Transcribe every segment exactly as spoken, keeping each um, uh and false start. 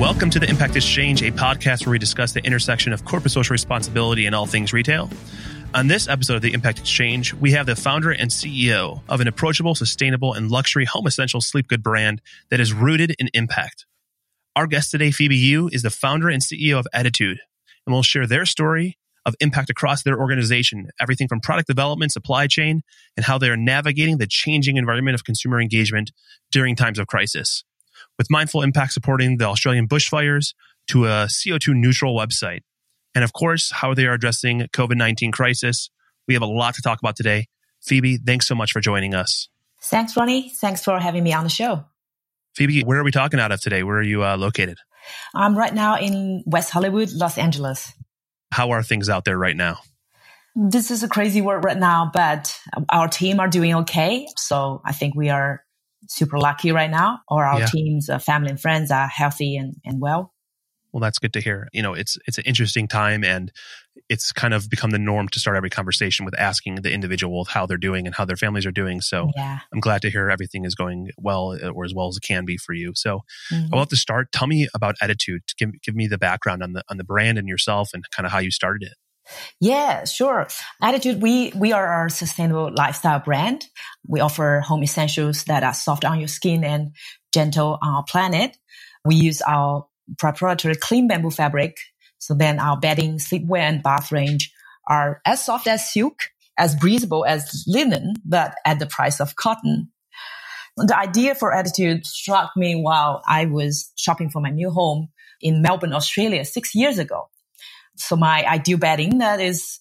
Welcome to the Impact Exchange, a podcast where we discuss the intersection of corporate social responsibility and all things retail. On this episode of the Impact Exchange, we have the founder and C E O of an approachable, sustainable, and luxury home essential sleep good brand that is rooted in impact. Our guest today, Phoebe Yu, is the founder and C E O of Attitude, and will share their story of impact across their organization, everything from product development, supply chain, and how they are navigating the changing environment of consumer engagement during times of crisis. With Mindful Impact supporting the Australian bushfires to a C O two neutral website. And of course, how they are addressing COVID nineteen crisis. We have a lot to talk about today. Phoebe, thanks so much for joining us. Thanks, Ronnie. Thanks for having me on the show. Phoebe, where are we talking out of today? Where are you uh, located? I'm right now in West Hollywood, Los Angeles. How are things out there right now? This is a crazy world right now, but our team are doing okay. So I think we are super lucky right now. Or our yeah. team's uh, family and friends are healthy and, and well. Well, that's good to hear. You know, it's it's an interesting time, and it's kind of become the norm to start every conversation with asking the individual how they're doing and how their families are doing. So yeah. I'm glad to hear everything is going well, or as well as it can be for you. So mm-hmm. I'll have to start. Tell me about Attitude. Give, give me the background on the on the brand and yourself and kind of how you started it. Yeah, sure. Attitude, we we are a sustainable lifestyle brand. We offer home essentials that are soft on your skin and gentle on our planet. We use our proprietary clean bamboo fabric. So then our bedding, sleepwear, and bath range are as soft as silk, as breathable as linen, but at the price of cotton. The idea for Attitude struck me while I was shopping for my new home in Melbourne, Australia, six years ago. So my ideal bedding that is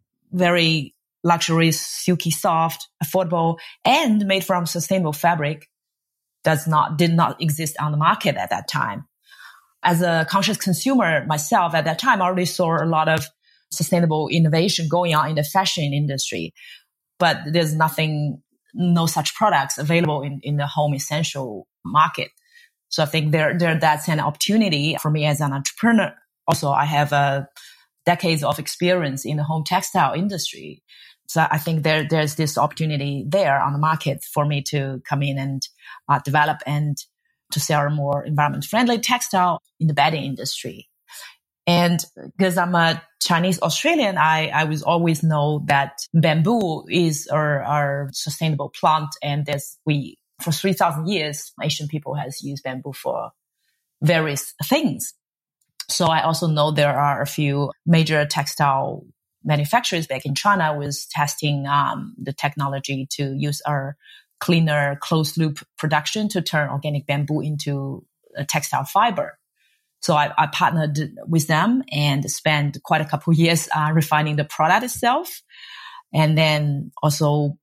very luxurious, silky, soft, affordable, and made from sustainable fabric does not, did not exist on the market at that time. As a conscious consumer myself at that time, I already saw a lot of sustainable innovation going on in the fashion industry, but there's nothing, no such products available in, in the home essential market. So I think there, there, that's an opportunity for me as an entrepreneur. Also, I have uh, decades of experience in the home textile industry. So I think there, there's this opportunity there on the market for me to come in and uh, develop and to sell more environment-friendly textile in the bedding industry. And because I'm a Chinese Australian, I, I was always know that bamboo is our, our sustainable plant. And there's, we, for three thousand years, Asian people has used bamboo for various things. So I also know there are a few major textile manufacturers back in China was testing um, the technology to use our cleaner closed loop production to turn organic bamboo into a textile fiber. So I, I partnered with them and spent quite a couple of years uh, refining the product itself. And then also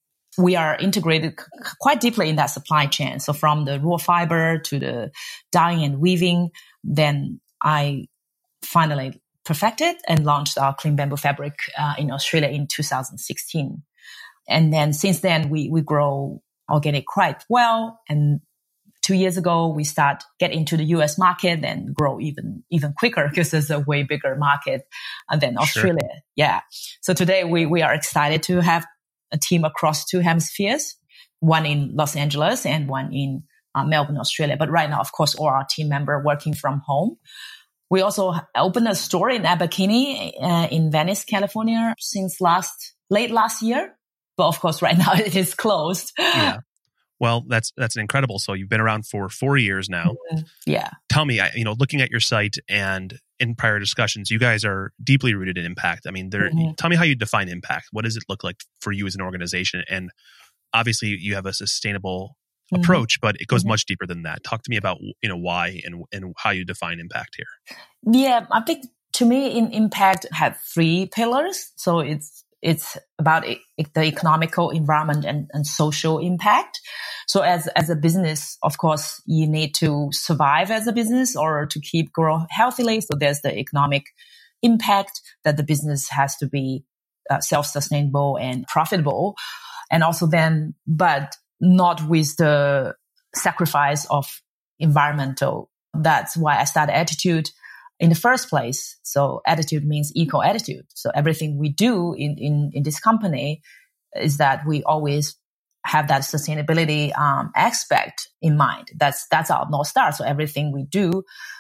we are integrated quite deeply in that supply chain. So from the raw fiber to the dyeing and weaving, then I finally perfected and launched our clean bamboo fabric uh, in Australia in two thousand sixteen. And then since then, we, we grow organic quite well. And two years ago, we start get into the U S market and grow even, even quicker because it's a way bigger market than Australia. Sure. Yeah. So today we, we are excited to have a team across two hemispheres, one in Los Angeles and one in uh, Melbourne, Australia. But right now, of course, all our team members working from home. We also opened a store in Abercrombie uh, in Venice, California since last, late last year. But of course, right now it is closed. Yeah. Well, that's that's incredible. So you've been around for four years now. Mm-hmm. Yeah. Tell me, I, you know, looking at your site and in prior discussions, you guys are deeply rooted in impact. I mean, there. Mm-hmm. Tell me how you define impact. What does it look like for you as an organization? And obviously, you have a sustainable mm-hmm. approach, but it goes mm-hmm. much deeper than that. Talk to me about, you know, why and and how you define impact here. Yeah, I think to me, in impact had three pillars. So it's It's about e- the economical, environment, and, and social impact. So as, as a business, of course, you need to survive as a business or to keep growing healthily. So there's the economic impact that the business has to be uh, self-sustainable and profitable. And also then, but not with the sacrifice of environmental. That's why I started Attitude in the first place. So Attitude means eco attitude. So everything we do in, in, in this company is that we always have that sustainability um, aspect in mind. That's that's our North Star. So everything we do,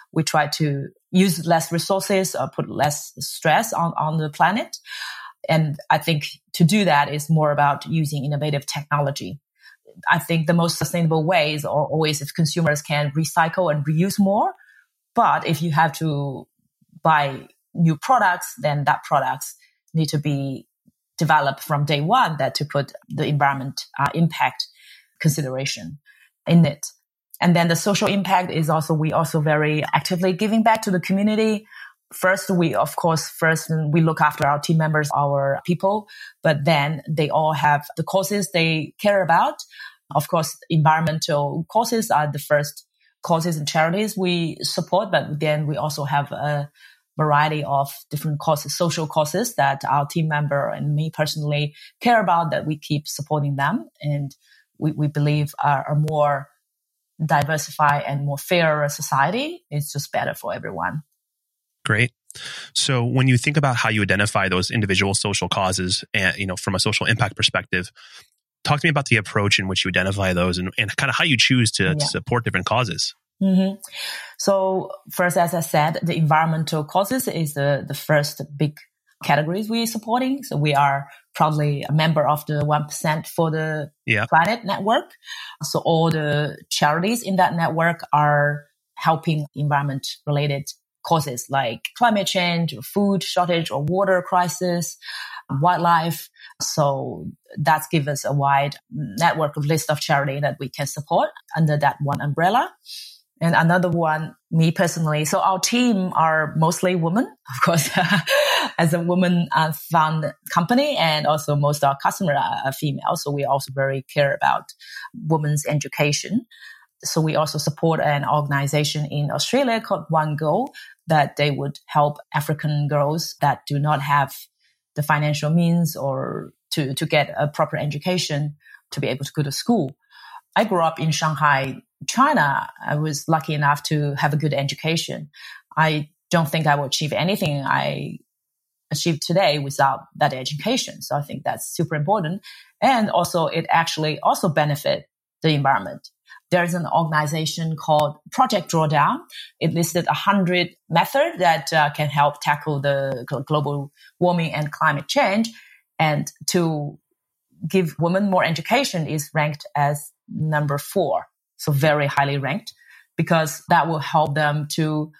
we try to use less resources or put less stress on, on the planet. And I think to do that is more about using innovative technology. I think the most sustainable ways are always if consumers can recycle and reuse more. But if you have to buy new products, then that products need to be developed from day one that to put the environment uh, impact consideration in it. And then the social impact is also, we also very actively giving back to the community. First, we, of course, first we look after our team members, our people, but then they all have the causes they care about. Of course, environmental causes are the first causes and charities we support, but then we also have a variety of different causes, social causes that our team member and me personally care about, that we keep supporting them. And we, we believe are, are more diversified and more fairer society. It's just better for everyone. Great. So when you think about how you identify those individual social causes and, you know, from a social impact perspective, talk to me about the approach in which you identify those and, and kind of how you choose to, yeah. to support different causes. Mm-hmm. So first, as I said, the environmental causes is the, the first big categories we're supporting. So we are probably a member of the one percent for the yeah. Planet Network. So all the charities in that network are helping environment related causes like climate change, or food shortage, or water crisis, wildlife. So that's gives us a wide network of list of charity that we can support under that one umbrella. And another one, me personally. So our team are mostly women, of course, as a woman uh, found company, and also most of our customers are female. So we also very care about women's education. So we also support an organization in Australia called One Go that they would help African girls that do not have the financial means or to, to get a proper education to be able to go to school. I grew up in Shanghai, China. I was lucky enough to have a good education. I don't think I will achieve anything I achieved today without that education. So I think that's super important. And also it actually also benefit the environment. There's an organization called Project Drawdown. It listed a hundred methods that uh, can help tackle the global warming and climate change. And to give women more education is ranked as number four. So very highly ranked, because that will help them to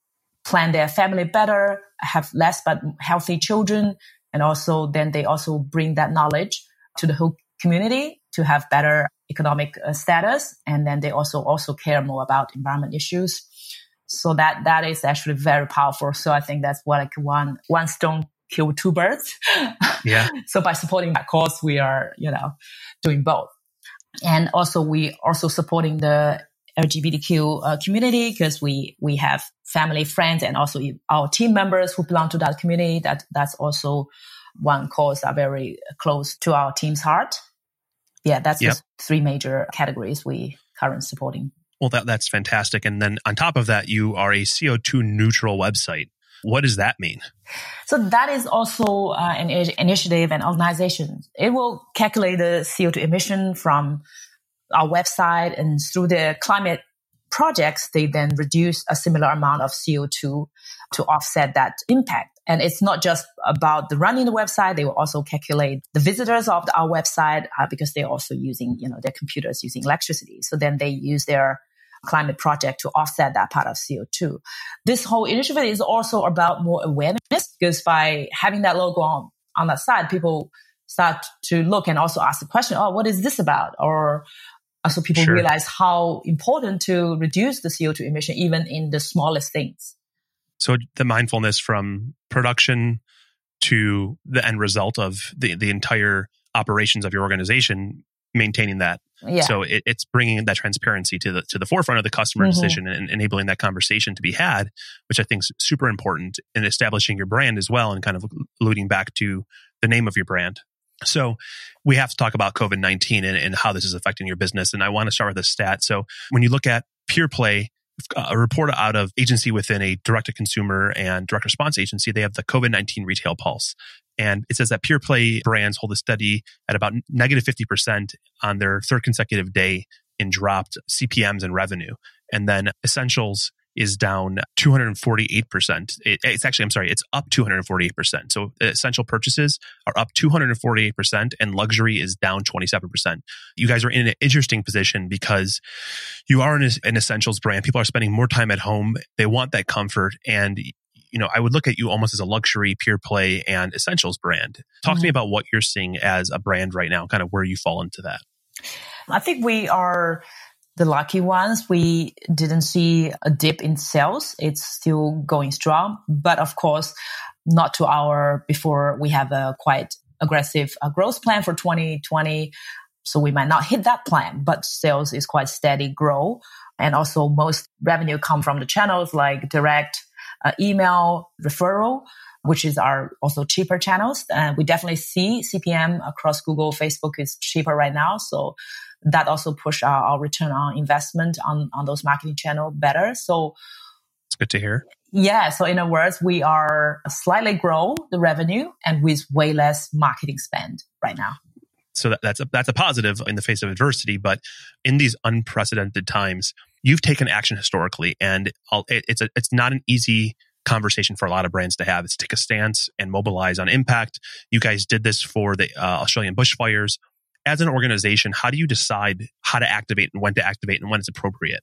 plan their family better, have less but healthy children. And also then they also bring that knowledge to the whole community to have better economic uh, status. And then they also also care more about environment issues. So that that is actually very powerful. So I think that's what like one one stone kill two birds. Yeah. So by supporting that cause, we are, you know, doing both. And also we also supporting the L G B T Q uh, community, because we we have family, friends, and also our team members who belong to that community. That that's also one cause that very close to our team's heart. Yeah, that's yep. the three major categories we currently supporting. Well, that that's fantastic. And then on top of that, you are a C O two neutral website. What does that mean? So that is also uh, an initiative and organization. It will calculate the C O two emission from our website, and through the climate projects, they then reduce a similar amount of C O two to offset that impact. And it's not just about the running the website. They will also calculate the visitors of the, our website uh, because they're also using, you know, their computers using electricity. So then they use their climate project to offset that part of C O two. This whole initiative is also about more awareness, because by having that logo on, on that side, people start to look and also ask the question, oh, what is this about? Or also people sure. realize how important to reduce the C O two emission, even in the smallest things. So the mindfulness from production to the end result of the, the entire operations of your organization, maintaining that. Yeah. So it, it's bringing that transparency to the to the forefront of the customer mm-hmm. decision and enabling that conversation to be had, which I think is super important in establishing your brand as well, and kind of alluding back to the name of your brand. So we have to talk about COVID nineteen and, and how this is affecting your business. And I want to start with a stat. So when you look at PurePlay, a report out of agency within a direct-to-consumer and direct response agency, they have the COVID nineteen Retail Pulse. And it says that PurePlay brands hold a steady at about negative fifty percent on their third consecutive day in dropped C P Ms and revenue. And then Essentials is down two hundred forty-eight percent. It, it's actually, I'm sorry, it's up two hundred forty-eight percent. So essential purchases are up two hundred forty-eight percent and luxury is down twenty-seven percent. You guys are in an interesting position because you are an, an essentials brand. People are spending more time at home. They want that comfort. And you know, I would look at you almost as a luxury, pure play, and essentials brand. Talk mm-hmm. to me about what you're seeing as a brand right now, kind of where you fall into that. I think we are the lucky ones. We didn't see a dip in sales. It's still going strong. But of course, not to our, before we have a quite aggressive uh, growth plan for twenty twenty. So we might not hit that plan, but sales is quite steady grow. And also most revenue come from the channels like direct Uh, email referral, which is our also cheaper channels. And we definitely see C P M across Google, Facebook is cheaper right now. So that also push our, our return on investment on, on those marketing channels better. So it's good to hear. Yeah. So in other words, we are slightly grow the revenue and with way less marketing spend right now. So that, that's a, that's a positive in the face of adversity. But in these unprecedented times, you've taken action historically, and it, it's a, it's not an easy conversation for a lot of brands to have. It's to take a stance and mobilize on impact. You guys did this for the uh, Australian bushfires. As an organization, how do you decide how to activate and when to activate and when it's appropriate?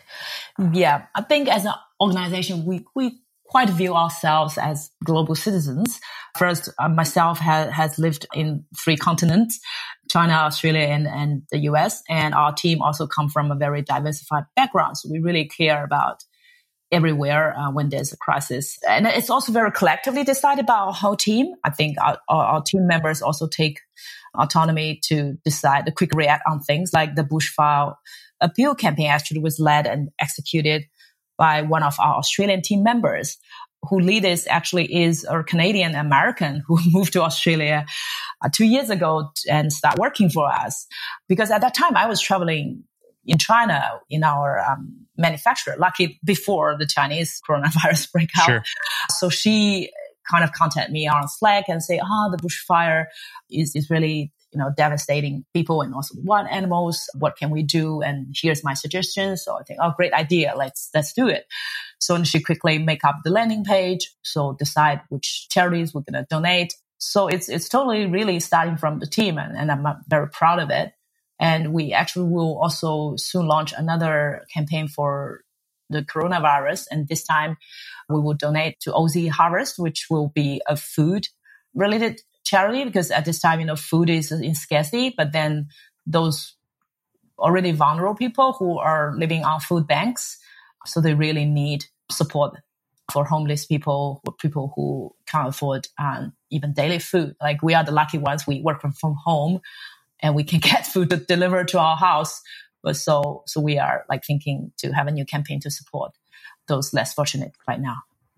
Yeah, I think as an organization, we we quite view ourselves as global citizens. First, uh, myself ha- has lived in three continents, China, Australia, and, and the U S. And our team also come from a very diversified background. So we really care about everywhere uh, when there's a crisis. And it's also very collectively decided by our whole team. I think our, our, our team members also take autonomy to decide, to quick react on things like the bushfire appeal campaign actually was led and executed by one of our Australian team members, who lead this actually is a Canadian American who moved to Australia uh, two years ago and started working for us. Because at that time I was traveling in China in our um, manufacturer, lucky before the Chinese coronavirus break out. Sure. So she kind of contacted me on Slack and say, ah, oh, the bushfire is, is really, you know, devastating people and also wild animals. What can we do? And here's my suggestion. So I think, oh, great idea. Let's, let's do it. So she quickly make up the landing page. So decide which charities we're going to donate. So it's, it's totally really starting from the team, and, and I'm very proud of it. And we actually will also soon launch another campaign for the coronavirus. And this time we will donate to Aussie Harvest, which will be a food related charity, because at this time, you know, food is in scarcity, but then those already vulnerable people who are living on food banks, so they really need support for homeless people, or people who can't afford um, even daily food. Like we are the lucky ones. We work from, from home and we can get food delivered to our house. But so, so we are like thinking to have a new campaign to support those less fortunate right now.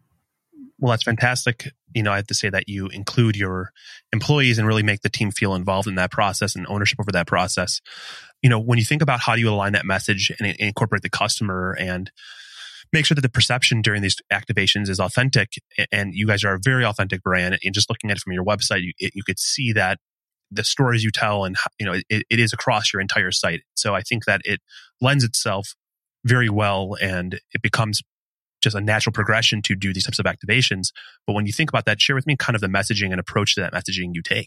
Well, that's fantastic. You know, I have to say that you include your employees and really make the team feel involved in that process and ownership over that process. You know, when you think about how do you align that message and incorporate the customer and make sure that the perception during these activations is authentic, and you guys are a very authentic brand, and just looking at it from your website, you, it, you could see that the stories you tell and, you know, it, it is across your entire site. So I think that it lends itself very well, and it becomes just a natural progression to do these types of activations. But when you think about that, share with me kind of the messaging and approach to that messaging you take.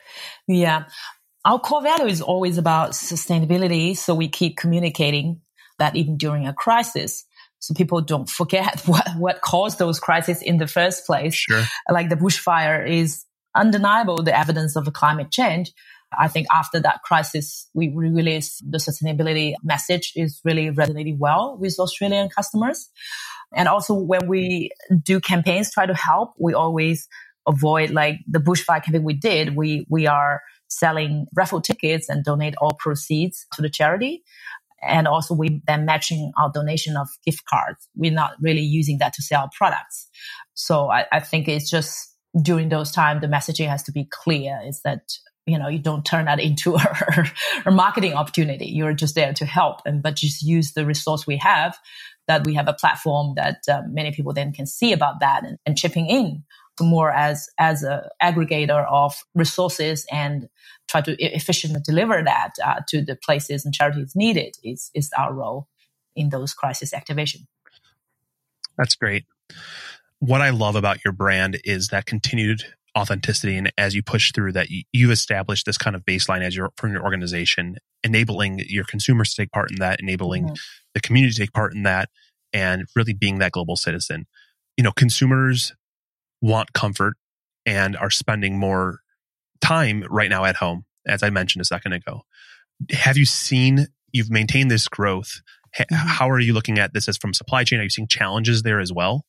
Yeah. Our core value is always about sustainability. So we keep communicating that even during a crisis, so people don't forget what, what caused those crises in the first place. Sure. Like the bushfire is undeniable, the evidence of climate change. I think after that crisis, we released the sustainability message is really resonating well with Australian customers. And also when we do campaigns, try to help, we always avoid like the bushfire campaign we did. We, we are selling raffle tickets and donate all proceeds to the charity. And also we then matching our donation of gift cards. We're not really using that to sell products. So I, I think it's just during those times, the messaging has to be clear. Is that, you know, you don't turn that into a, a marketing opportunity. You're just there to help, and but just use the resource we have, that we have a platform that uh, many people then can see about that and, and chipping in more as as a aggregator of resources and try to efficiently deliver that uh, to the places and charities needed is is our role in those crisis activation. That's great. What I love about your brand is that continued authenticity. And as you push through that, you, you've established this kind of baseline as your, from your organization, enabling your consumers to take part in that, enabling mm-hmm. the community to take part in that, and really being that global citizen. You know, consumers want comfort and are spending more time right now at home, as I mentioned a second ago. Have you seen, you've maintained this growth. Mm-hmm. How are you looking at this as from supply chain? Are you seeing challenges there as well?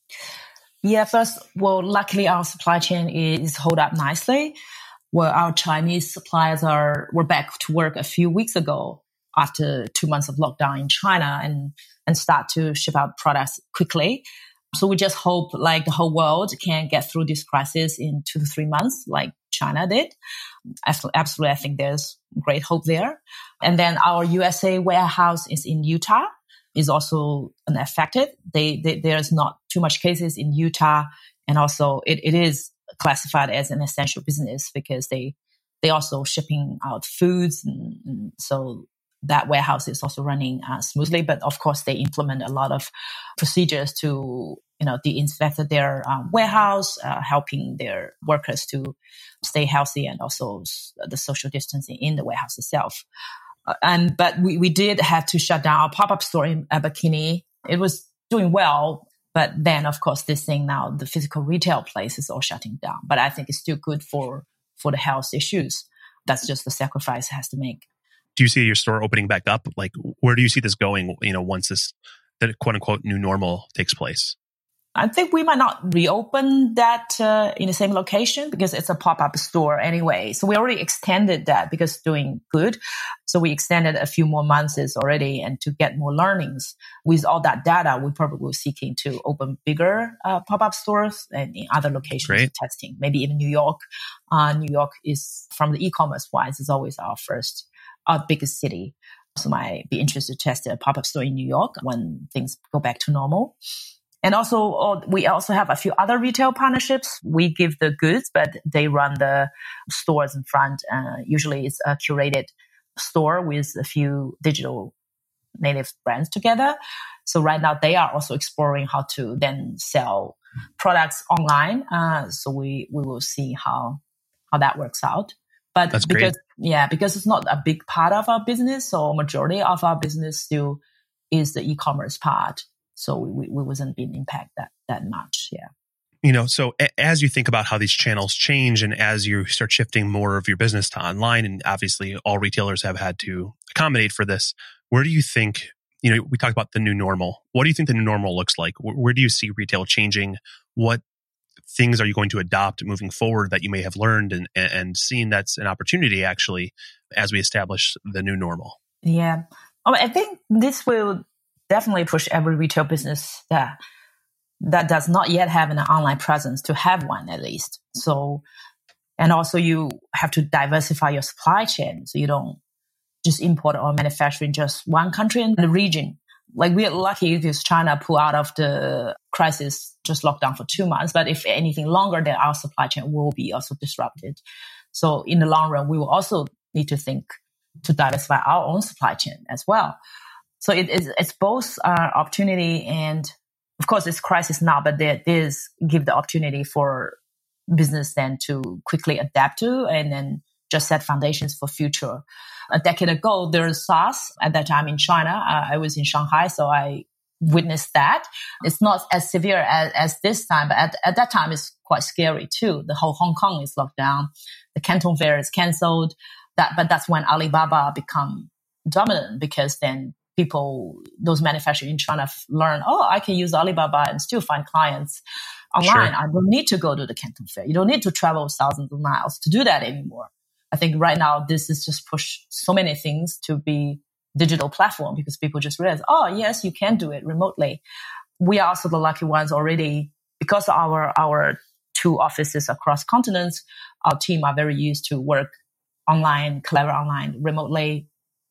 Yeah, first, well, luckily our supply chain is hold up nicely. Well, our Chinese suppliers are were back to work a few weeks ago after two months of lockdown in China and, and start to ship out products quickly. So we just hope like the whole world can get through this crisis in two to three months like China did. Absolutely, I think there's great hope there. And then our U S A warehouse is in Utah, is also unaffected. They, they, there's not too much cases in Utah. And also it, it is classified as an essential business because they, they also shipping out foods. And, and so that warehouse is also running uh, smoothly. But of course, they implement a lot of procedures to, you know, de-infect their um, warehouse, uh, helping their workers to stay healthy and also the social distancing in the warehouse itself. Uh, and but we, we did have to shut down our pop-up store in uh, Bikini. It was doing well, but then of course this thing now the physical retail place is all shutting down. But I think it's still good for for the health issues. That's just the sacrifice it has to make. Do you see your store opening back up? Like, where do you see this going? You know, once this the quote unquote new normal takes place. I think we might not reopen that uh, in the same location because it's a pop-up store anyway. So we already extended that because it's doing good. So we extended a few more months already and to get more learnings. With all that data, we probably were seeking to open bigger uh, pop-up stores and in other locations. Great. Testing. Maybe even New York. Uh, New York is, from the e-commerce wise, is always our first, our biggest city. So might be interested to test a pop-up store in New York when things go back to normal. And also, uh, we also have a few other retail partnerships. We give the goods, but they run the stores in front. Uh, usually it's a curated store with a few digital native brands together. So right now they are also exploring how to then sell products online. Uh, so we, we will see how, how that works out. But That's because, great. yeah, because it's not a big part of our business, so majority of our business still is the e-commerce part. So we, we wasn't being impacted that, that much. Yeah. You know, so a- as you think about how these channels change and as you start shifting more of your business to online, and obviously all retailers have had to accommodate for this, where do you think, you know, we talked about the new normal. What do you think the new normal looks like? Where, where do you see retail changing? What things are you going to adopt moving forward that you may have learned and, and seen that's an opportunity actually as we establish the new normal? Yeah. Oh, I think this will definitely push every retail business that that does not yet have an online presence to have one at least. So, and also you have to diversify your supply chain so you don't just import or manufacture in just one country and the region. Like we're lucky because China pulled out of the crisis, just locked down for two months. But if anything longer, then our supply chain will be also disrupted. So in the long run, we will also need to think to diversify our own supply chain as well. So it is, it's both uh, opportunity and, of course, it's crisis now, but there is give the opportunity for business then to quickly adapt to and then just set foundations for future. A decade ago, there was SARS at that time in China. Uh, I was in Shanghai, so I witnessed that. It's not as severe as, as this time, but at, at that time, it's quite scary too. The whole Hong Kong is locked down. The Canton Fair is canceled. That, but that's when Alibaba become dominant because then people, those manufacturers in China learn, oh, I can use Alibaba and still find clients online. Sure. I don't need to go to the Canton Fair. You don't need to travel thousands of miles to do that anymore. I think right now this is just push so many things to be digital platform because people just realize, oh, yes, you can do it remotely. We are also the lucky ones already because our, our two offices across continents, our team are very used to work online, collaborate online, remotely.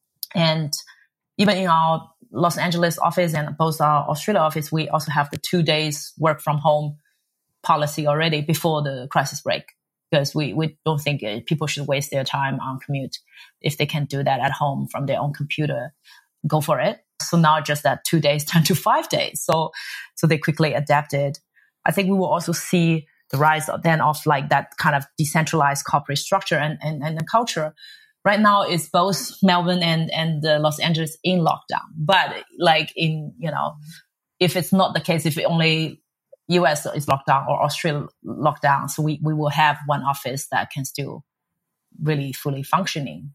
And even in our Los Angeles office and both our Australia office, we also have the two days work from home policy already before the crisis break. Because we, we don't think people should waste their time on commute. If they can do that at home from their own computer, go for it. So now just that two days turned to five days. So, so they quickly adapted. I think we will also see the rise of, then of like that kind of decentralized corporate structure and, and, and the culture. Right now, it's both Melbourne and, and uh, Los Angeles in lockdown. But like in, you know, if it's not the case, if it only U S is locked down or Australia locked down, so we, we will have one office that can still really fully functioning.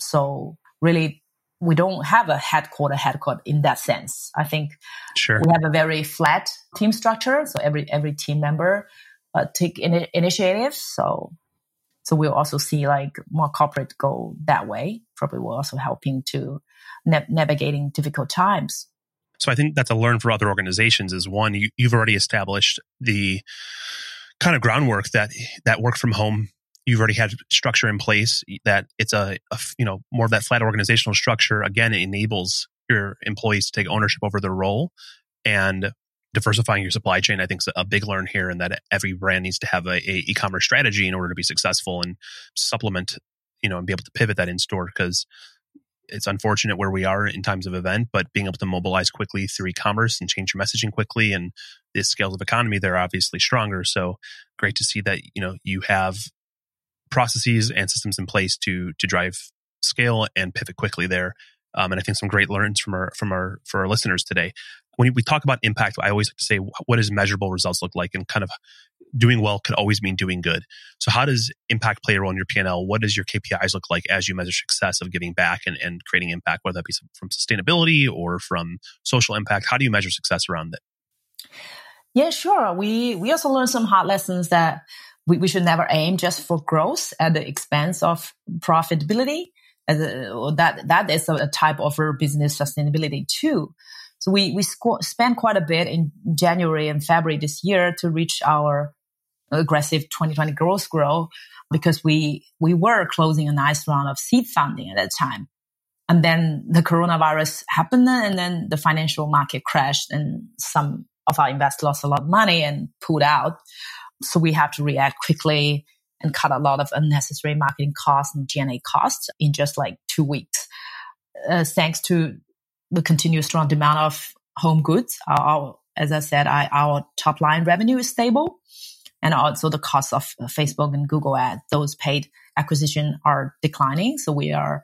So really, we don't have a headquarter headquarter in that sense. I think sure. we have a very flat team structure. So every every team member uh, take in, initiatives. So so we'll also see like more corporate go that way. Probably will also helping to na- navigating difficult times. So I think that's a learn for other organizations is one, you, you've already established the kind of groundwork that that work from home. You've already had structure in place that it's a, a, you know, more of that flat organizational structure. Again, it enables your employees to take ownership over their role, and diversifying your supply chain, I think, is a big learn here, and that every brand needs to have a, a e-commerce strategy in order to be successful and supplement, you know, and be able to pivot that in store, because it's unfortunate where we are in times of event, but being able to mobilize quickly through e-commerce and change your messaging quickly, and the scales of economy, they're obviously stronger. So great to see that, you know, you have processes and systems in place to to drive scale and pivot quickly there. Um, and I think some great learns from our from our for our listeners today. When we talk about impact, I always like to say, what does measurable results look like? And kind of doing well could always mean doing good. So how does impact play a role in your P and L? What does your K P Is look like as you measure success of giving back and, and creating impact, whether that be from sustainability or from social impact? How do you measure success around it? Yeah, sure. We we also learned some hard lessons that we, we should never aim just for growth at the expense of profitability. As a, that that is a, a type of business sustainability too. So we we sco- spent quite a bit in January and February this year to reach our aggressive twenty twenty growth goal, because we we were closing a nice round of seed funding at that time. And then the coronavirus happened, and then the financial market crashed, and some of our investors lost a lot of money and pulled out. So we have to react quickly and cut a lot of unnecessary marketing costs and G and A costs in just like two weeks. Uh, thanks to the continued strong demand of home goods, our, our, as I said, I, our top line revenue is stable. And also the cost of Facebook and Google ads, those paid acquisition are declining. So we are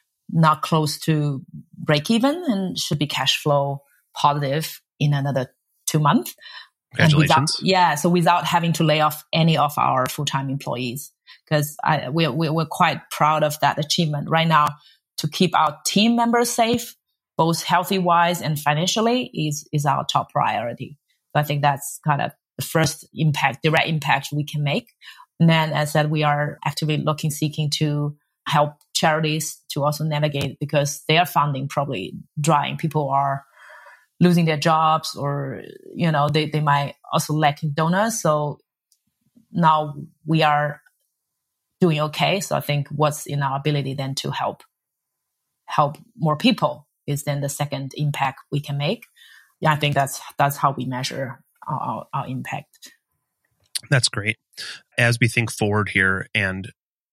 not close to break even and should be cash flow positive in another two months. Congratulations. Without, yeah. So without having to lay off any of our full-time employees, because I, we're, we're quite proud of that achievement right now. To keep our team members safe, both healthy-wise and financially, is, is our top priority. So I think that's kind of the first impact, direct impact we can make. And then, as I said, we are actively looking, seeking to help charities to also navigate, because their funding probably drying. People are losing their jobs, or, you know, they, they might also lacking donors. So now we are doing okay. So I think what's in our ability then to help, help more people is then the second impact we can make. Yeah, I think that's, that's how we measure our, our, our impact. That's great. As we think forward here, and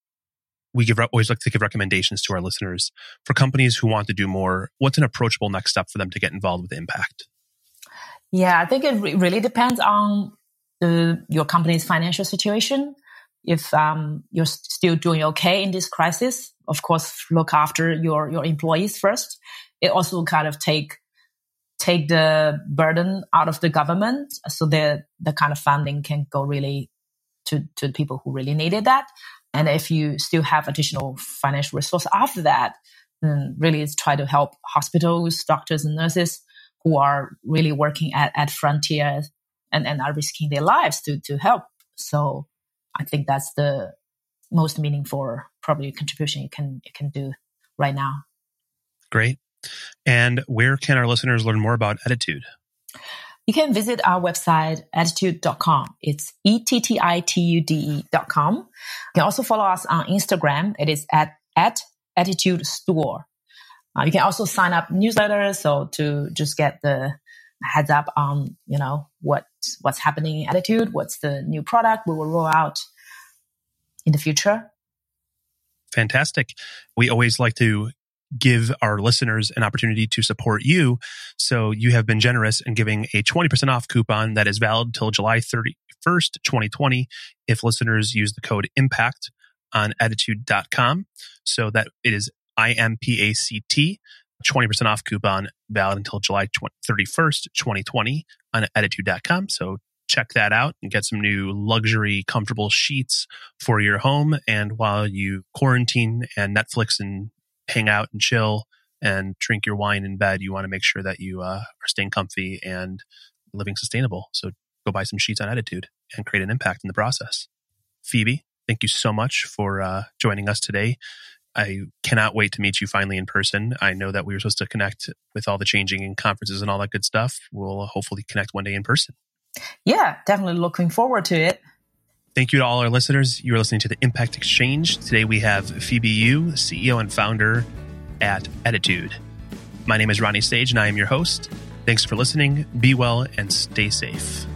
we give always like to give recommendations to our listeners for companies who want to do more, what's an approachable next step for them to get involved with impact? Yeah, I think it re- really depends on the, your company's financial situation. If um, you're still doing okay in this crisis, of course, look after your, your employees first. It also kind of take take the burden out of the government, so the the kind of funding can go really to to the people who really needed that. And if you still have additional financial resource after that, then really it's try to help hospitals, doctors and nurses who are really working at, at frontier and, and are risking their lives to, to help. So I think that's the most meaningful probably contribution you can, you can do right now. Great. And where can our listeners learn more about Ettitude? You can visit our website, ettitude dot com. It's E T T I T U D E dot com. You can also follow us on Instagram. It is at, at Ettitude Store. Uh, you can also sign up newsletters, so to just get the heads up on, you know, what, what's happening in Ettitude, what's the new product we will roll out in the future. Fantastic. We always like to give our listeners an opportunity to support you. So you have been generous in giving a twenty percent off coupon that is valid till July thirty-first, twenty twenty, if listeners use the code IMPACT on Attitude dot com. So that it is I M P A C T, twenty percent off coupon valid until July thirty-first, twenty twenty on Attitude dot com. So check that out and get some new luxury, comfortable sheets for your home. And while you quarantine and Netflix and hang out and chill and drink your wine in bed, you want to make sure that you uh, are staying comfy and living sustainable. So go buy some sheets on Attitude and create an impact in the process. Phoebe, thank you so much for uh, joining us today. I cannot wait to meet you finally in person. I know that we were supposed to connect with all the changing in conferences and all that good stuff. We'll hopefully connect one day in person. Yeah, definitely looking forward to it. Thank you to all our listeners. You are listening to the Impact Exchange. Today we have Phoebe Yu, C E O and founder at Attitude. My name is Ronnie Sage and I am your host. Thanks for listening. Be well and stay safe.